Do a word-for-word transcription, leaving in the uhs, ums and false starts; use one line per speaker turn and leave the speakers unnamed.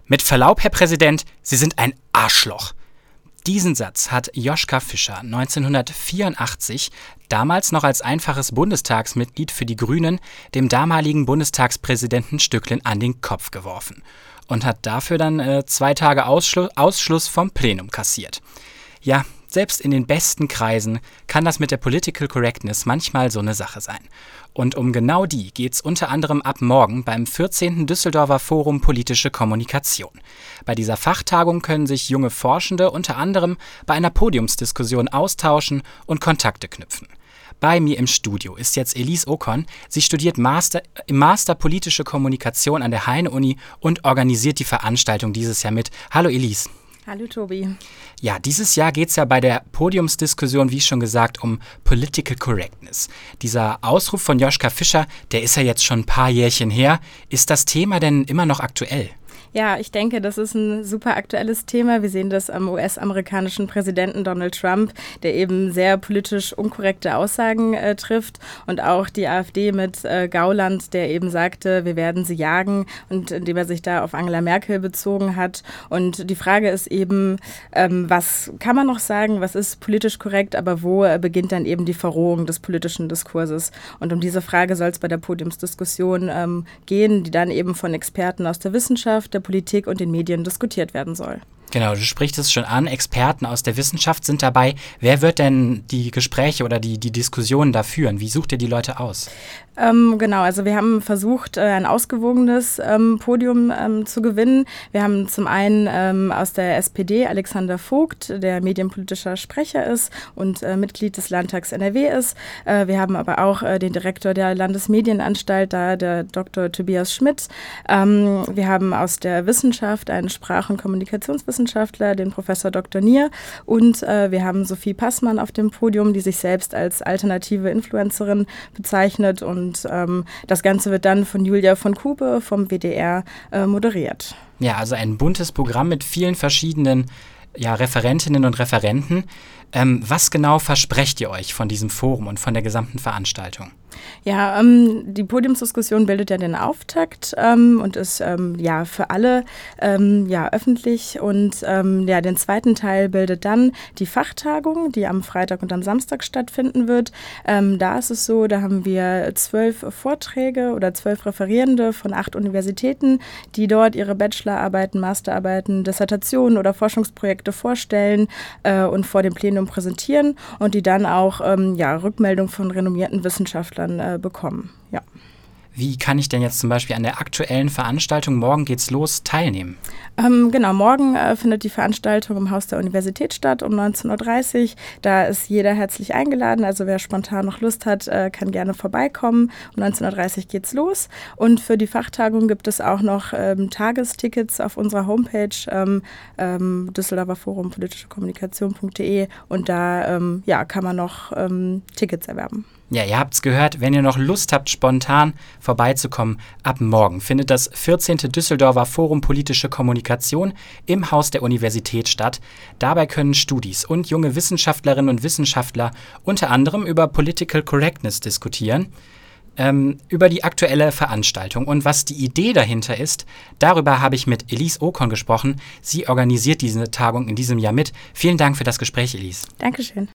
Mit Verlaub, Herr Präsident, Sie sind ein Arschloch. Diesen Satz hat Joschka Fischer neunzehnhundertvierundachtzig, damals noch als einfaches Bundestagsmitglied für die Grünen, dem damaligen Bundestagspräsidenten Stücklen an den Kopf geworfen und hat dafür dann äh, zwei Tage Ausschlu- Ausschluss vom Plenum kassiert. Ja, selbst in den besten Kreisen kann das mit der Political Correctness manchmal so eine Sache sein. Und um genau die geht's unter anderem ab morgen beim vierzehnten Düsseldorfer Forum Politische Kommunikation. Bei dieser Fachtagung können sich junge Forschende unter anderem bei einer Podiumsdiskussion austauschen und Kontakte knüpfen. Bei mir im Studio ist jetzt Elise Ocon. Sie studiert Master, im Master Politische Kommunikation an der Heine-Uni und organisiert die Veranstaltung dieses Jahr mit. Hallo Elise.
Hallo Tobi.
Ja, dieses Jahr geht es ja bei der Podiumsdiskussion, wie schon gesagt, um Political Correctness. Dieser Ausruf von Joschka Fischer, der ist ja jetzt schon ein paar Jährchen her. Ist das Thema denn immer noch aktuell?
Ja, ich denke, das ist ein super aktuelles Thema. Wir sehen das am U S-amerikanischen Präsidenten Donald Trump, der eben sehr politisch unkorrekte Aussagen äh, trifft. Und auch die AfD mit äh, Gauland, der eben sagte, wir werden sie jagen, und indem er sich da auf Angela Merkel bezogen hat. Und die Frage ist eben, ähm, was kann man noch sagen, was ist politisch korrekt, aber wo äh, beginnt dann eben die Verrohung des politischen Diskurses? Und um diese Frage soll es bei der Podiumsdiskussion ähm, gehen, die dann eben von Experten aus der Wissenschaft, der Politik und den Medien diskutiert werden soll.
Genau, du sprichst es schon an, Experten aus der Wissenschaft sind dabei. Wer wird denn die Gespräche oder die, die Diskussionen da führen? Wie sucht ihr die Leute aus?
Ähm, genau, also wir haben versucht, äh, ein ausgewogenes ähm, Podium ähm, zu gewinnen. Wir haben zum einen ähm, aus der S P D Alexander Vogt, der medienpolitischer Sprecher ist und äh, Mitglied des Landtags N R W ist. Äh, wir haben aber auch äh, den Direktor der Landesmedienanstalt, da der Doktor Tobias Schmidt. Ähm, wir haben aus der Wissenschaft einen Sprach- und Kommunikationswissenschaftler, den Professor Doktor Nier, und äh, wir haben Sophie Passmann auf dem Podium, die sich selbst als alternative Influencerin bezeichnet, und Und ähm, das Ganze wird dann von Julia von Kube vom W D R äh, moderiert.
Ja, also ein buntes Programm mit vielen verschiedenen ja, Referentinnen und Referenten. Ähm, was genau versprecht ihr euch von diesem Forum und von der gesamten Veranstaltung?
Ja, ähm, die Podiumsdiskussion bildet ja den Auftakt ähm, und ist ähm, ja für alle ähm, ja, öffentlich. Und ähm, ja, den zweiten Teil bildet dann die Fachtagung, die am Freitag und am Samstag stattfinden wird. Ähm, da ist es so, da haben wir zwölf Vorträge oder zwölf Referierende von acht Universitäten, die dort ihre Bachelorarbeiten, Masterarbeiten, Dissertationen oder Forschungsprojekte vorstellen äh, und vor dem Plenum präsentieren und die dann auch ähm, ja, Rückmeldung von renommierten Wissenschaftlern äh, bekommen. Ja.
Wie kann ich denn jetzt zum Beispiel an der aktuellen Veranstaltung, morgen geht's los, teilnehmen?
Ähm, genau, morgen äh, findet die Veranstaltung im Haus der Universität statt um neunzehn Uhr dreißig. Da ist jeder herzlich eingeladen, also wer spontan noch Lust hat, äh, kann gerne vorbeikommen. Um neunzehn Uhr dreißig geht's los. Und für die Fachtagung gibt es auch noch ähm, Tagestickets auf unserer Homepage ähm, ähm, Düsseldorfer Forum politische Kommunikation punkt de, und da ähm, ja, kann man noch ähm, Tickets erwerben.
Ja, ihr habt's gehört, wenn ihr noch Lust habt, spontan vorbeizukommen, ab morgen findet das vierzehnte Düsseldorfer Forum Politische Kommunikation im Haus der Universität statt. Dabei können Studis und junge Wissenschaftlerinnen und Wissenschaftler unter anderem über Political Correctness diskutieren, ähm, über die aktuelle Veranstaltung und was die Idee dahinter ist. Darüber habe ich mit Elise Ocon gesprochen. Sie organisiert diese Tagung in diesem Jahr mit. Vielen Dank für das Gespräch, Elise.
Dankeschön.